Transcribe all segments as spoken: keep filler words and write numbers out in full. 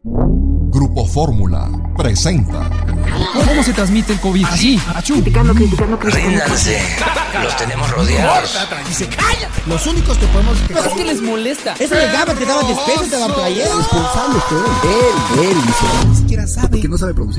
Grupo Fórmula presenta. ¿Cómo se transmite el COVID? Así, achú. Criticando, criticando, criticando. Ríndanse, los tenemos rodeados. Y se callan. Los únicos que podemos... Pero es que les molesta. Eso le daban, te daban despecho, te daban playera. Responsable usted. Él, él dice. Ni siquiera sabe. Porque no sabe producir.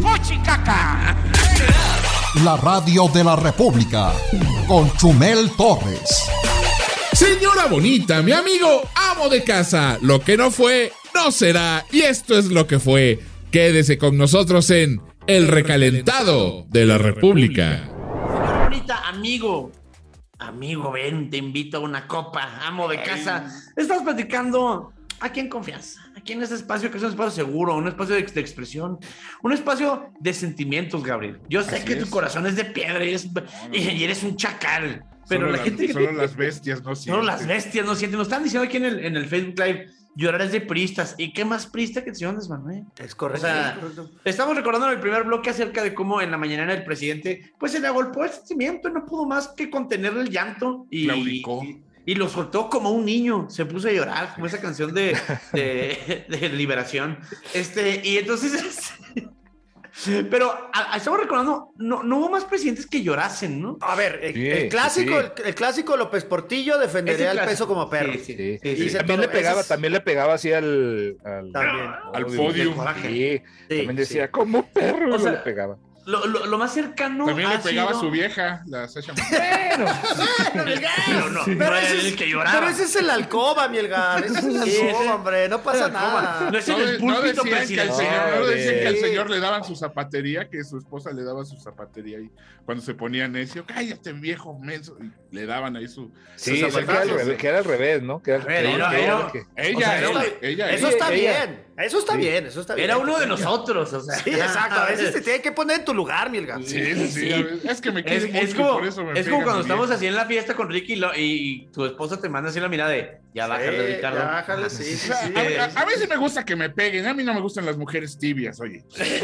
La radio de la República con Chumel Torres. Señora bonita, mi amigo, amo de casa, lo que no fue, no será, y esto es lo que fue. Quédese con nosotros en El Recalentado de la República. Señora bonita, amigo, amigo, ven, te invito a una copa, amo de casa. Estamos platicando aquí en confianza, aquí en este espacio que es un espacio seguro, un espacio de, de expresión, un espacio de sentimientos, Gabriel. Yo sé Así que es. tu corazón es de piedra y eres, y eres un chacal. Pero Solo la la- gente que solo te- las bestias no sienten. Solo las bestias no sienten. Nos están diciendo aquí en el, en el Facebook Live, llorar es de priistas. ¿Y qué más priista que el señor Andrés Manuel? Es correcto. O sea, es correcto. estamos recordando en el primer bloque acerca de cómo en la mañana el presidente, pues se le agolpó el sentimiento y no pudo más que contener el llanto. Y, Claudicó. y, y lo soltó como un niño. Se puso a llorar, como esa canción de, de, de Liberación. Este, y entonces... Pero a, a, estamos recordando, no, no hubo más presidentes que llorasen, ¿no? A ver, el, Sí, el clásico, sí. El, el clásico López Portillo defendería Ese el peso clásico. como perro. Sí, sí, Sí, sí, sí, sí, sí. también Pero le pegaba, esas- también le pegaba así al, al, También. Al al podio. coraje. Sí, Sí, también decía, sí. como perro, O sea, le pegaba. Lo, lo, lo más cercano También le ha pegaba sido... a su vieja, la Sasha. Bueno, Pero no, pero, no era ese el es, que lloraba. pero ese es el alcoba, mi Elgar. Ese es el Sí, ese- alcoba, hombre. No pasa nada. No es No, en de- el no púlpito decían que al presidencial. señor, no decían que al Sí. señor le daban su zapatería, que su esposa le daba su zapatería y cuando se ponía necio, cállate viejo menso, y le daban ahí su, Sí, sus o sea, que, era al zapatazos. revés, que era al revés, ¿no? Que era, A ver, que- era- que- era- que- Ella, O sea, ella, era- ella, Eso ella. está ella- bien. Eso está Sí. bien. Eso está bien. Era uno de nosotros, o sea. Sí, exacto. A veces te tiene que poner en tu lugar, mi Elgar. Sí, sí, sí, a ver, es que me Es, quiere mucho es y como, por eso me es como pega cuando mi estamos vieja. así en la fiesta con Ricky y, lo- y, y tu esposa te manda así la mirada de ya bájale, Sí, Ricardo. ya bájale, sí, sí, sí. A, a- a mí sí me gusta que me peguen, a mí no me gustan las mujeres tibias, oye.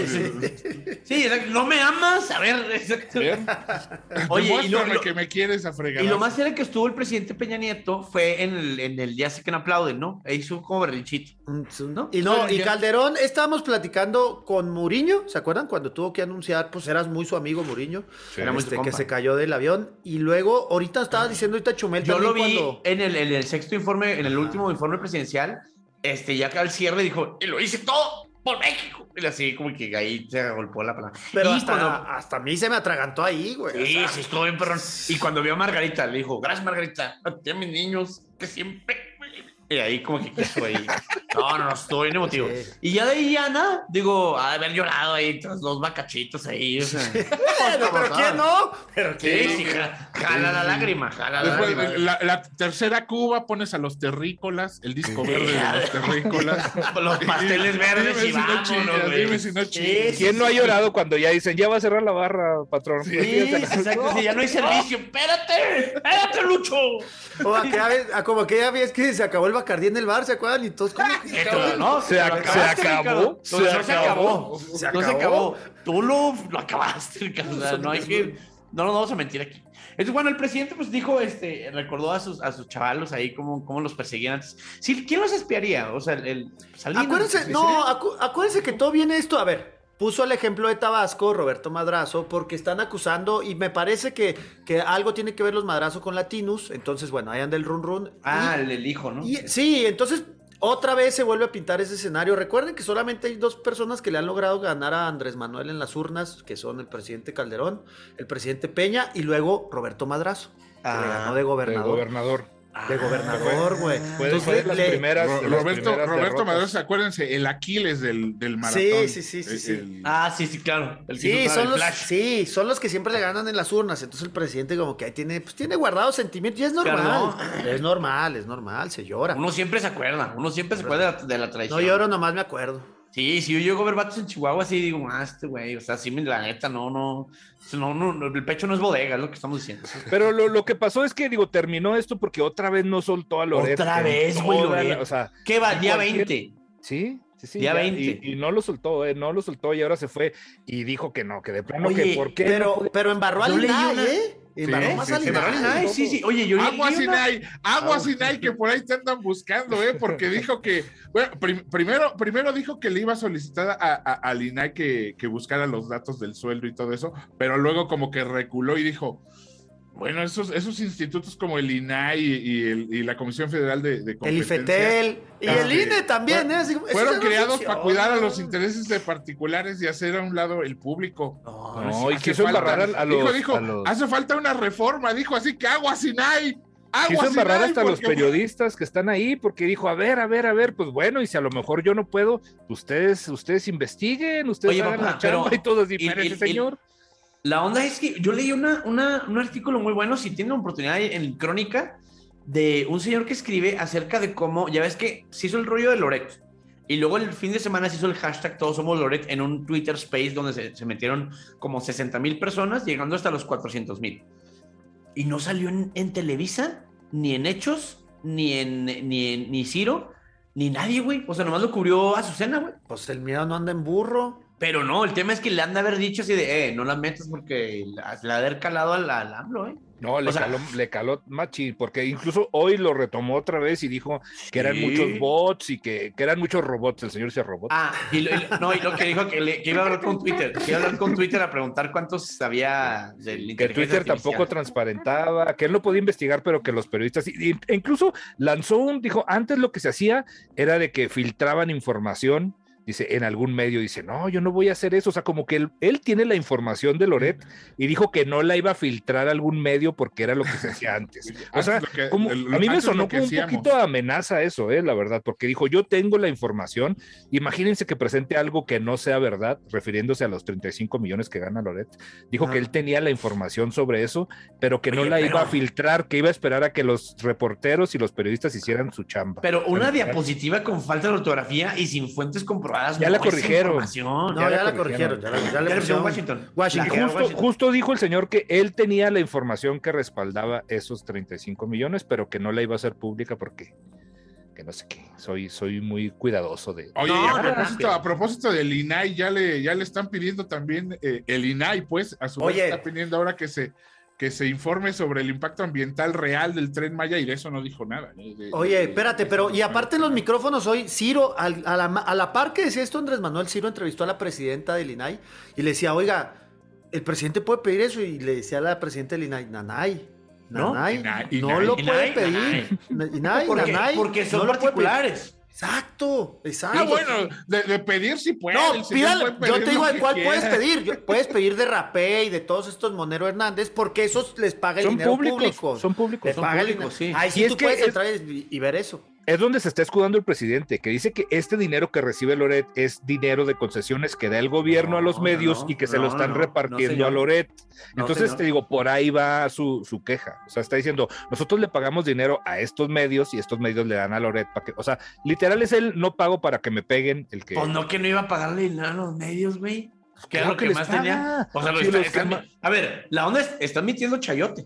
Sí, exacto, no me amas, a ver. exacto. ¿Ver? Oye, y lo, Demuéstrame lo- que me quieres a fregar. y lo más cerca que estuvo el presidente Peña Nieto fue en el, en el Ya sé que no aplauden, ¿no? Ahí hizo como berrinchito. ¿No? Y no, y Ya. Calderón, estábamos platicando con Muriño, ¿se acuerdan? Cuando tuvo que anunciar, pues eras muy su amigo Muriño, Era muy su este, que compa. se cayó del avión. Y luego, ahorita estaba diciendo ahorita Chumel Yo lo vi también cuando... en, el, en el sexto informe, en el último informe presidencial, este, ya que al cierre dijo, y lo hice todo por México. Y así como que ahí se golpeó la palabra. Pero y hasta, cuando- hasta a mí se me atragantó ahí, güey. o Sí, sea, sí, estuvo bien, perrón. Y cuando vio a Margarita, le dijo, gracias, Margarita, a ti, a mis niños, que siempre... Y ahí como que quiso ahí. No, no, no, estuvo bien emotivo. Sí. Y ya de ahí, Ana, digo, ha de haber llorado ahí, tras dos bacachitos ahí, o sea. Bueno, pero ¿quién no? Pero Sí, ¿quién sí, no? ja- jala la lágrima, jala la Después, lágrima. la, la tercera Cuba pones a los terrícolas, el disco verde de los terrícolas. Los pasteles verdes Dime y si no vámonos, chillas, güey. dime si no Sí, chillas. sí, ¿Quién no ha sí. llorado cuando ya dicen, ya va a cerrar la barra, patrón? Sí, exacto, sí, ya no hay servicio. ¡Espérate! ¡Espérate, Lucho! O aquella vez- a como aquella vez que se acabó el Bacardí en el bar, ¿se acuerdan? Y todos, ¿cómo que se Esto, acabó? no, Se lo ac- acabaste, se acabó, Ricardo. se No, no se acabó. acabó. Se No se acabó. acabó. Tú lo, lo acabaste, Ricardo. O sea, no hay que... No nos vamos a mentir aquí. Entonces, bueno, el presidente pues dijo, este, recordó a sus, a sus chavalos ahí cómo, cómo los perseguían antes. Sí, ¿quién los espiaría? O sea, el... el Salinas, Acuérdense, ¿sí? no, acu- acuérdense que todo viene esto, a ver, puso el ejemplo de Tabasco, Roberto Madrazo, porque están acusando, y me parece que, que algo tiene que ver los madrazos con Latinus, entonces, bueno, ahí anda el run run. Ah, Y- el, el hijo, ¿no? y- sí, entonces, otra vez se vuelve a pintar ese escenario. Recuerden que solamente hay dos personas que le han logrado ganar a Andrés Manuel en las urnas, que son el presidente Calderón, el presidente Peña, y luego Roberto Madrazo, que Ah, le ganó de El gobernador. gobernador. De gobernador, güey. Fue, Entonces, fue de las le- primeras. de Ro- las Roberto, primeras Roberto derrotas. Madero, acuérdense, el Aquiles del, del maratón. Sí, sí, sí, sí, El- sí. el- Ah, sí, sí, claro. El que Sí, hizo son el los, Flash. sí, son los que siempre le ganan en las urnas. Entonces el presidente como que ahí tiene, pues tiene guardados sentimientos. Y es normal. Claro. Es normal, es normal, se llora. Uno siempre se acuerda, uno siempre se acuerda de la, de la traición. No lloro, nomás me acuerdo. Sí, si yo llego a ver vatos en Chihuahua, así digo, ah, este güey, o sea, sí, la neta, no, no, no, no, no, el pecho no es bodega, es lo que estamos diciendo. Pero lo, lo que pasó es que, digo, terminó esto porque otra vez no soltó a Loret. Otra en vez, güey, toda la- Loret. O sea, ¿Qué va? y Día cualquier- veinte. Sí, sí, sí. Día ya, veinte. Y, y no lo soltó, eh, no lo soltó y ahora se fue y dijo que no, que de plano Oye, que por qué. no Pero, podía- pero embarró al Yo leí INAI, una- ¿eh? Embarró más al Embarró al Inay. Inay, sí, sí. Oye, yo Agua yo- sin hay, agua sin hay, que por ahí te andan buscando, ¿eh? Porque dijo que, bueno, prim- primero, primero dijo que le iba a solicitar a, a, al Inay que, que buscara los datos del sueldo y todo eso, pero luego como que reculó y dijo, bueno, esos, esos institutos como el Inay y, y, el, y la Comisión Federal de, de El Competencia, IFETEL y este, el I N E también, ¿eh? Así como- fueron eso ya no creados funciona. para cuidar a los intereses de particulares y hacer a un lado el público. No, No, y Hace quiso falta- embarrar a, a dijo, los... dijo, a los- hace falta una reforma, dijo, así que agua sin hay. Agua Quiso sin embarrar hay, hasta a los porque- periodistas que están ahí porque dijo, a ver, a ver, a ver, pues bueno, y si a lo mejor yo no puedo, ustedes, ustedes investiguen, ustedes Oye, hagan papá, la chamba pero- y todo, y, y- pero y- ese señor. La onda es que yo leí una, una, un artículo muy bueno, si tienen oportunidad en Crónica, de un señor que escribe acerca de cómo, ya ves que se hizo el rollo de Loret, y luego el fin de semana se hizo el hashtag Todos Somos Loret en un Twitter Space donde se, se metieron como sesenta mil personas, llegando hasta los cuatrocientos mil. Y no salió en, en Televisa, ni en Hechos, ni en, ni en ni Ciro, ni nadie, güey. O sea, nomás lo cubrió Azucena, güey. Pues el miedo no anda en burro. Pero no, el tema es que le han de haber dicho así de, eh, no la metas porque la- le ha de haber calado al, al AMLO, ¿eh? No, le, O sea- caló, le caló machi, porque incluso hoy lo retomó otra vez y dijo que eran Sí. muchos bots y que, que eran muchos robots. El señor dice robot. Ah, y, lo, y lo- no, y lo que dijo que, le- que iba a hablar con Twitter, que iba a hablar con Twitter a preguntar cuántos había del Que Twitter tampoco transparentaba, que él no podía investigar, pero que los periodistas, y- y- e incluso lanzó un, dijo, antes lo que se hacía era de que filtraban información, dice, en algún medio, dice, no, yo no voy a hacer eso, o sea, como que él, él tiene la información de Loret y dijo que no la iba a filtrar a algún medio porque era lo que se hacía antes. O Antes sea, lo que- como, el- a mí me antes sonó lo que como un hacíamos. poquito a amenaza eso, eh, la verdad, porque dijo, yo tengo la información, imagínense que presente algo que no sea verdad, refiriéndose a los treinta y cinco millones que gana Loret, dijo Ah. que él tenía la información sobre eso, pero que no Oye, la pero- iba a filtrar, que iba a esperar a que los reporteros y los periodistas hicieran su chamba. Pero una Pero- diapositiva con falta de ortografía y sin fuentes comprobadas. Ya la no es corrigieron. información. No, ya ya, la la corrigieron. Ya, la- ya Ya le le pusieron pusieron Washington. Washington. La- Y justo, Washington. justo dijo el señor que él tenía la información que respaldaba esos treinta y cinco millones, pero que no la iba a hacer pública porque, que no sé qué, soy, soy muy cuidadoso de... Oye, No, y a, no, propósito, no. a propósito del Inay, ya le, ya le están pidiendo también, eh, el Inay, pues, a su vez Oye. está pidiendo ahora que se, que se informe sobre el impacto ambiental real del Tren Maya y de eso no dijo nada. ¿eh? De- Oye, de- espérate, pero y aparte en los micrófonos hoy, Ciro, al- a, la, a la par que decía esto Andrés Manuel, Ciro entrevistó a la presidenta del INAI y le decía, oiga, el presidente puede pedir eso, y le decía a la presidenta del INAI, Nanay, ¿No? Nanay, Inay, no Inay, lo puede Inay, pedir. Inay, porque, Nanay, porque son no lo puede pedir. particulares. Exacto, exacto. Ah, bueno, de, de pedir sí puede. No, el señor pídale, puede yo pedir te digo lo al que cual quiera. puedes pedir. Yo- puedes pedir de Rapé y de todos estos Monero Hernández, porque esos les paga el Son dinero públicos, público. son públicos. Le son paga el públicos, dinero. sí. Ahí sí Y es tú que puedes es- entrar y, y ver eso. Es donde se está escudando el presidente, que dice que este dinero que recibe Loret es dinero de concesiones que da el gobierno No, a los medios no, y que se no, lo están no, no, repartiendo señor. a Loret. No, Entonces, señor. te digo, por ahí va su, su queja. O sea, está diciendo, nosotros le pagamos dinero a estos medios y estos medios le dan a Loret para que, o sea, literal es el no pago para que me peguen el que... Pues no que no iba a pagarle nada a los medios, güey. Que era Claro lo que, que les más paga. tenía. O sea, lo Sí, está- los están- que ma- a ver, la onda es, están metiendo chayote.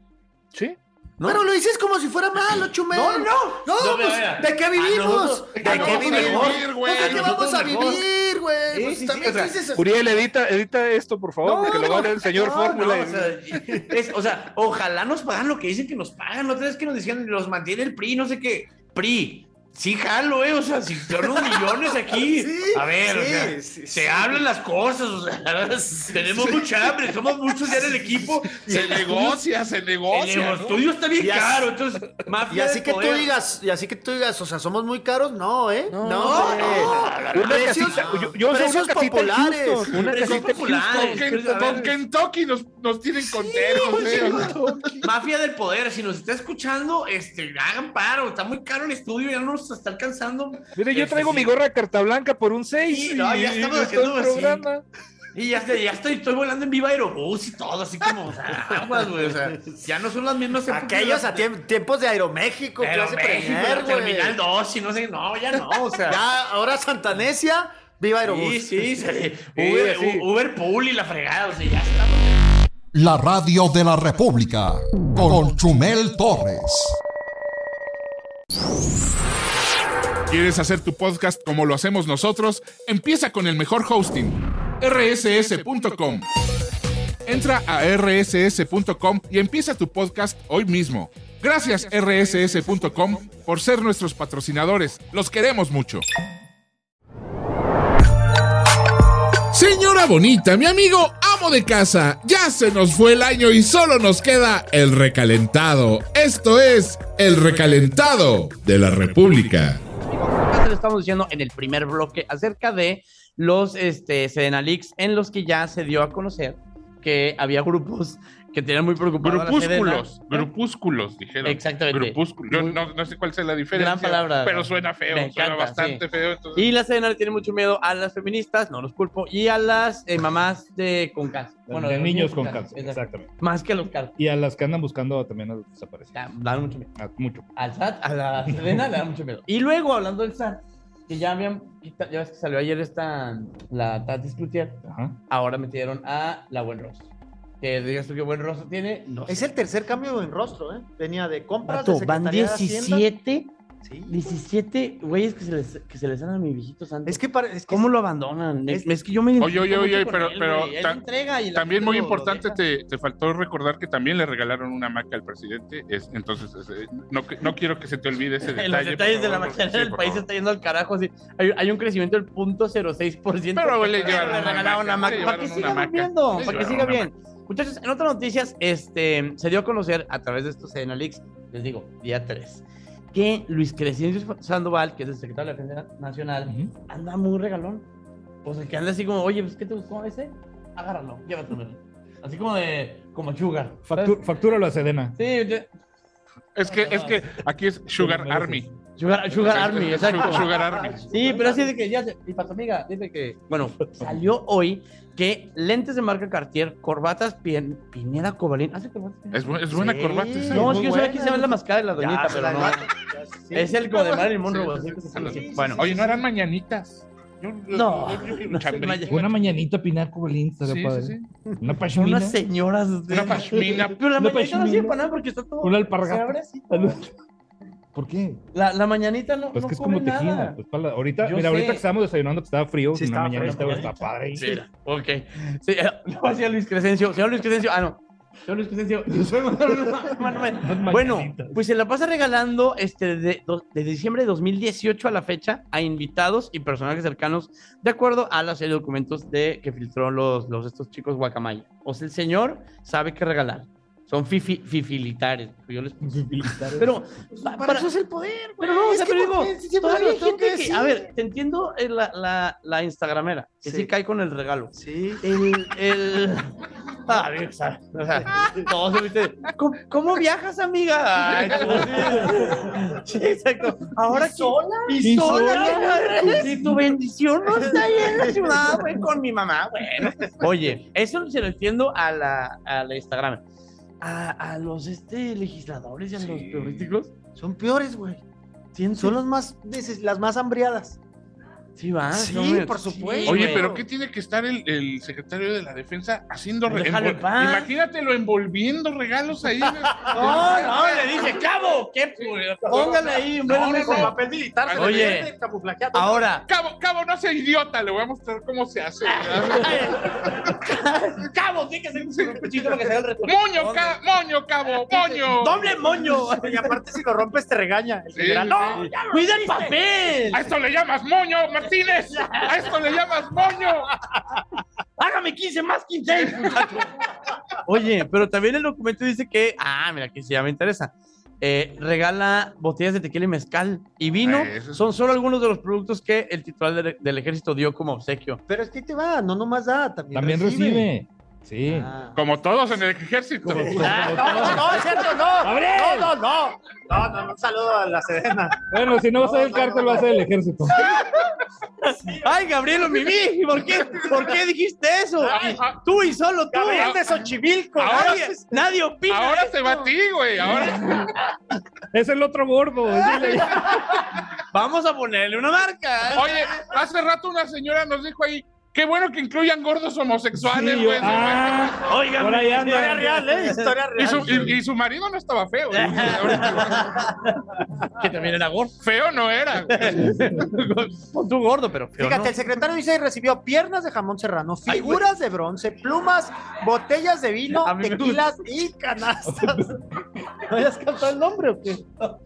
Sí. ¿no? Pero lo dices como si fuera malo, Chumel. No, no. No, No, pues, mira, ¿de qué a vivimos? nosotros- ¿De a qué nosotros vivimos? mejor, güey, Pues, ¿de qué a vamos a nosotros mejor. vivir, güey? Sí, Pues sí, también sí, o sea, dices... Uriel, edita, edita esto, por favor, No, porque lo va a leer el señor No, Fórmula. no, o, sea, es- o sea, ojalá nos pagan lo que dicen que nos pagan. La otra vez que nos decían, los mantiene el P R I, no sé qué. P R I, sí jalo, eh, o sea, si son unos millones aquí. Sí, a ver, o sí, sea, sí, se sí. hablan las cosas, o sea, tenemos mucha hambre, somos muchos ya en el equipo. Se negocia, se El negocia. ¿no? estudio está bien Y así- caro, entonces, mafia Y así de que tú poder. digas, y así que tú digas, o sea, somos muy caros, no, ¿eh? No, no, hombre. no, Una Precios- casita, yo, yo sé precios una casita en populares. Houston, una Precios casita en populares. Houston. Con, Ken- A ver. con Kentucky nos, nos tienen contentos. ¿eh? Mafia del poder, si nos está escuchando, este, hagan paro, está muy caro el estudio, ya no nos está alcanzando. Mire, yo Este, traigo sí. mi gorra de carta blanca por un seis. Sí, no, ya estamos y haciendo todo el así. programa. Y ya, estoy, ya estoy, estoy volando en Viva Aerobús y todo, así como, o sea, aguas, güey, o sea, ya no son las mismas épocas. Aquellos a tiemp- tiempos de Aeroméxico, Pero clase México, Premier, güey. Terminal dos y no sé, no, ya no, o sea. Ya, ahora Santanesia, viva Aerobús. Sí, sí, sí. Sí, Uber, sí. U- Uber Pool y la fregada, o sea, ya estamos. La radio de la República con Chumel Torres. ¿Quieres hacer tu podcast como lo hacemos nosotros? Empieza con el mejor hosting, erre ese ese punto com. Entra a erre ese ese punto com y empieza tu podcast hoy mismo. Gracias erre ese ese punto com por ser nuestros patrocinadores. Los queremos mucho. Señora bonita, mi amigo amo de casa, ya se nos fue el año y solo nos queda el recalentado. Esto es el recalentado de la República. Acá se lo estamos diciendo en el primer bloque acerca de los este, Sedenaleaks, en los que ya se dio a conocer que había grupos que tenían muy preocupados. Grupúsculos, grupúsculos, dijeron. Exactamente. Grupúsculos. Yo no, no sé cuál sea la diferencia. Gran palabra. Pero suena feo, Me suena encanta, bastante sí. feo. Entonces... Y la Sedena tiene mucho miedo a las feministas, no los culpo, y a las eh, mamás de con cáncer. Bueno, de, de niños con cáncer, exactamente. Más que a los cáncer. Y a las que andan buscando también a los desaparecidos. Dan mucho miedo. A, mucho. Al S A T, a la Sedena le da mucho miedo. Y luego, hablando del S A T, que ya habían, ya ves que salió ayer esta, la Tati Cloutier, ahora metieron a la Buen Rostro. Que digas tú qué buen rostro tiene. No es sé. el tercer cambio en rostro, ¿eh? Venía de compras, Vato, de van diecisiete, sí. diecisiete güeyes que se les, que se les dan a mi viejito santo. Es que, para, es que ¿Cómo lo abandonan? Es, es que yo me Oye, oye, oye, pero, él, pero él ta entrega y también muy lo, importante, lo te, te faltó recordar que también le regalaron una maca al presidente. Es, entonces, es, no, no quiero que se te olvide ese detalle. Los detalles favor, de la por, maquinaria sí, del país favor. está yendo al carajo. Así. Hay, hay un crecimiento del punto cero seis por ciento. Pero le llevaron le una regalaron una maca, maca. le Para que llevaron siga una maca. viviendo, Le para que llevaron siga una bien. maca. Muchachos, en otras noticias, este, se dio a conocer a través de estos Sedenaleaks, les digo, día tres, que Luis Crescencio Sandoval, que es el secretario de la Defensa Nacional, uh-huh. anda muy regalón. O sea, que anda así como, oye, pues, ¿qué te gustó ese? Agárralo, llévatelo. Así como de, como sugar. Factu factúralo a Sedena. Sí, yo... Es que, es que aquí es Sugar Army. Sugar, Sugar Army, exacto. Sugar Army. Sí, pero así de que ya, y para tu amiga, dice que, bueno, salió hoy que lentes de marca Cartier, corbatas Pin, Pineda Cobalín. ¿Hace corbatas? Es, bu es buena sí, corbata. Esa. No, es que yo sé aquí se ve la máscara de la doñita, ya, pero no. Ya, sí. Es el como de Marilyn Monroe. Sí, así, sí, así, sí, bueno, oye, no eran mañanitas. Yo, yo, no, yo, yo, yo, no yo, una mañanita Pinar Cobalín, estaría sí, padre. sí, sí. Una pashmina. Unas señoras. Una pashmina. Pero la una mañanita no sirve para nada porque está todo. Una alpargata. Se abre así. ¿Por qué? La, la mañanita no. Pues no que es como tejida. Pues para la, ahorita, yo mira, sé. ahorita que estábamos desayunando que estaba frío, sí, una estaba mañanita frío, está padre. Sí, ok. Sí, lo hacía Luis Crescencio. Señor Luis Crescencio, ah, no. Señor Luis Crescencio, yo soy Manuel. Bueno, pues se la pasa regalando este de, de diciembre de dos mil dieciocho a la fecha a invitados y personajes cercanos de acuerdo a la serie de documentos de que filtró los, los estos chicos Guacamaya. O sea, el señor sabe qué regalar. Son fifi, fifilitares. Yo les fifilitares. Pero para, para eso es el poder, güey. Pero no, o es sea, que pero digo, siempre todavía lo hay tengo que gente que, decir. a ver, te entiendo eh, la, la, la instagramera, que sí. sí cae con el regalo. Sí. El, el... Ah, bien, o sea, o sea, todos se viste, ¿cómo, ¿cómo viajas, amiga? Ay, sí, exacto. Ahora ¿Y sola? ¿Y sola? Si tu bendición no está ahí en la ciudad, güey, con mi mamá, bueno. Oye, eso se lo entiendo a la, a la Instagram. A, a los este, legisladores y a sí. los políticos. Son peores, güey. Son los más, las más hambriadas. Sí, va. Sí, no, por supuesto. Oye, güey. pero ¿qué tiene que estar el, el secretario de la Defensa haciendo regalos? Imagínatelo envolviendo regalos ahí. No, no, le dice, cabo, ¿qué? Póngale ahí un no, buen no, con papel militar. Oye, ahora. Cabo, cabo, no sea idiota, le voy a mostrar cómo se hace. Cabo, tiene que hacer un cuchillo para que se haga el reto. Moño, ca moño, cabo, moño. Doble moño. Y aparte, si lo rompes, te regaña. El sí, general, no, sí. Cuida el papel. A esto le llamas moño, Martínez. A esto le llamas moño. Hágame quince más quince. Oye, pero también el documento dice que, ah, mira, que sí, ya me interesa. Eh, regala botellas de tequila y mezcal y vino. Eh, es... Son solo algunos de los productos que el titular de, del ejército dio como obsequio. Pero es que te va, no nomás da, también, también recibe. recibe. Sí. Ah. Como todos en el ejército. Como, como, ah, no, no, no, es cierto, no. No, no, no. No, no, no, un saludo a la Sedena. Bueno, si no va a ser el cártel, va a ser el ejército. Ay, Gabriel Mimí, ¿por qué, ¿por qué dijiste eso? Ay, tú y solo tú. Gabriel de Xochimilco. Ahora, nadie, nadie opina. Ahora esto. se va a ti, güey. Ahora. Es el otro gordo. Vamos a ponerle una marca. Oye, hace rato una señora nos dijo ahí, Qué bueno que incluyan gordos homosexuales, Sí, güey. ah, Oigan, por ahí anda. Historia real, ¿eh? Historia y, real. su, y, y su marido no estaba feo. Que también era gordo. Feo no era. Pon tú gordo, pero feo, Fíjate, ¿no? el secretario dice que recibió piernas de jamón serrano, figuras de bronce, plumas, botellas de vino, A mí me tequilas y canastas. ¿No hayas cantado el nombre o qué?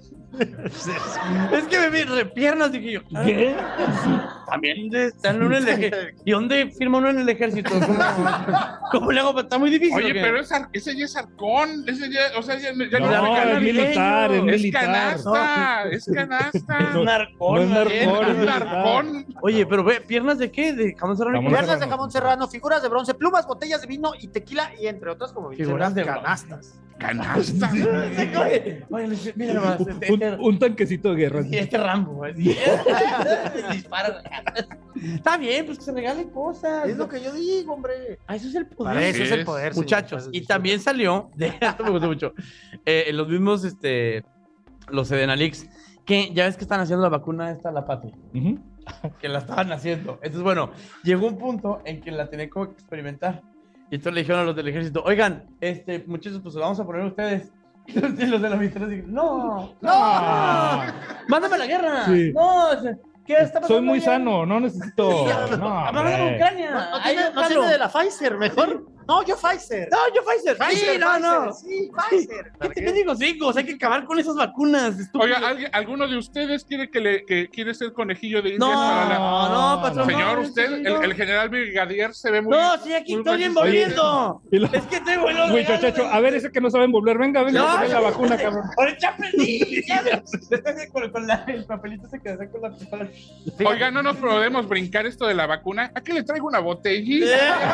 Es que me vi re piernas, dije yo. ¿Qué? También están uno en el ejército. ¿Y dónde firma uno en el ejército? ¿Cómo, cómo le hago? Está muy difícil. Oye, ¿o qué? pero es ar- ese ya es arcón. Ese ya, o sea, ya, ya No, no, es militar, es es militar. canasta, es canasta. Es narcón. No es ¿no? narcón, Es es narcón. Oye, pero ve, ¿piernas de qué? ¿De jamón serrano? Jamón Piernas de serrano. jamón serrano, figuras de bronce, plumas, botellas de vino y tequila y entre otras, como bien Figuras dice, de canastas. Canasta. Oye, oye, le dice, mira nomás. Un, Este, un- este, un tanquecito de guerra. y este Rambo, güey. Dispara. Está bien, pues que se regalen cosas. Es lo que yo digo, hombre. Ah, eso es el poder. Para eso es es. el poder, señor. Muchachos, y también salió, de, esto me gustó mucho, eh, los mismos, este, los Edenalix, que ya ves que están haciendo la vacuna esta, la patria, Ujú. que la estaban haciendo. Entonces, bueno, llegó un punto en que la tenían como que experimentar. Y entonces le dijeron a los del ejército, oigan, este, muchachos, pues se la vamos a poner a ustedes. Y los de la militar dijeron, no, no, no, mándame a la guerra. Sí. No, ¿qué está pasando? Soy muy allá? sano, no necesito. No, Mándame a hombre. Ucrania. No, no Ahí tiene, no jalo. tiene de la Pfizer, mejor. No, yo Pfizer. No, yo Pfizer. Pfizer, sí, no, no. Pfizer, Sí, Pfizer. ¿Qué te digo, chicos? Hay que acabar con esas vacunas. estúpido. Oiga, ¿alguien- ¿alguno de ustedes quiere que le que quiere ser conejillo de No, indias para la... no, patrón. Señor, no, usted, sí, el, no. el general brigadier se ve muy... No, sí, aquí muy estoy buen- envolviendo. Y lo- Es que tengo el Güey, chachacho, a ver, ese que no sabe envolver, venga, venga, No, poner la vacuna, cabrón. Ahora ya aprendí. Ya me- con, con la, el papelito se quedó con la pistola. Oiga, no nos podemos brincar esto de la vacuna. ¿A qué le traigo una botellita?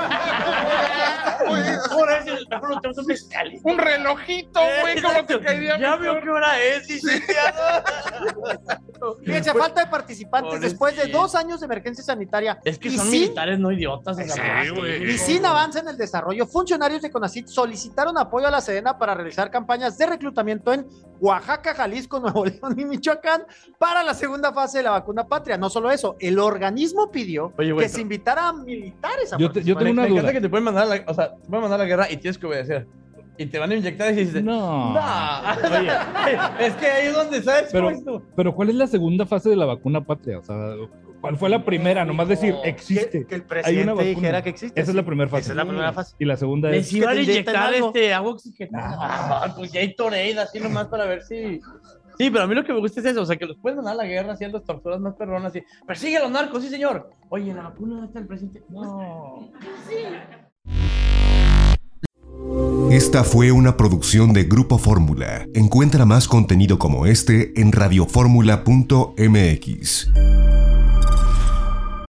Ahora es el mejor, tenemos un mezcal. Un relojito, güey, como te caería Ya mejor. veo qué hora es, licenciado. Fíjense, falta de participantes Pobrecito. después de dos años de emergencia sanitaria. Es que y son sin- militares, no idiotas. o sea, Sí, güey. Y sin avance en el desarrollo, funcionarios de CONACYT solicitaron apoyo a la Sedena para realizar campañas de reclutamiento en Oaxaca, Jalisco, Nuevo León y Michoacán para la segunda fase de la vacuna patria. No solo eso, el organismo pidió Oye, güey, que pero- se invitara a militares a Yo te- yo participar. tengo una me encanta duda. que te pueden mandar a la, o sea, te pueden mandar a la guerra y tienes que obedecer. Y te van a inyectar y dices, No. no. Oye, Es que ahí es donde sabes Pero- cómo es tú. pero ¿cuál es la segunda fase de la vacuna patria? O sea, ¿cuál fue la primera? Nomás decir, Que, existe. que el Hay una presidente vacuna. dijera que existe. Esa es la primera fase. Esa es la primera fase. Y la segunda Les es. iban a te inyectan inyectar algo. este agua oxigenada. Ah, pues ya hay Torade así nomás para ver si. Sí, pero a mí lo que me gusta es eso, o sea, que los pueden mandar a la guerra haciendo torturas más perronas y persigue a los narcos, sí señor. Oye, la vacuna no está el presidente. No. Esta fue una producción de Grupo Fórmula. Encuentra más contenido como este en radioformula punto m x.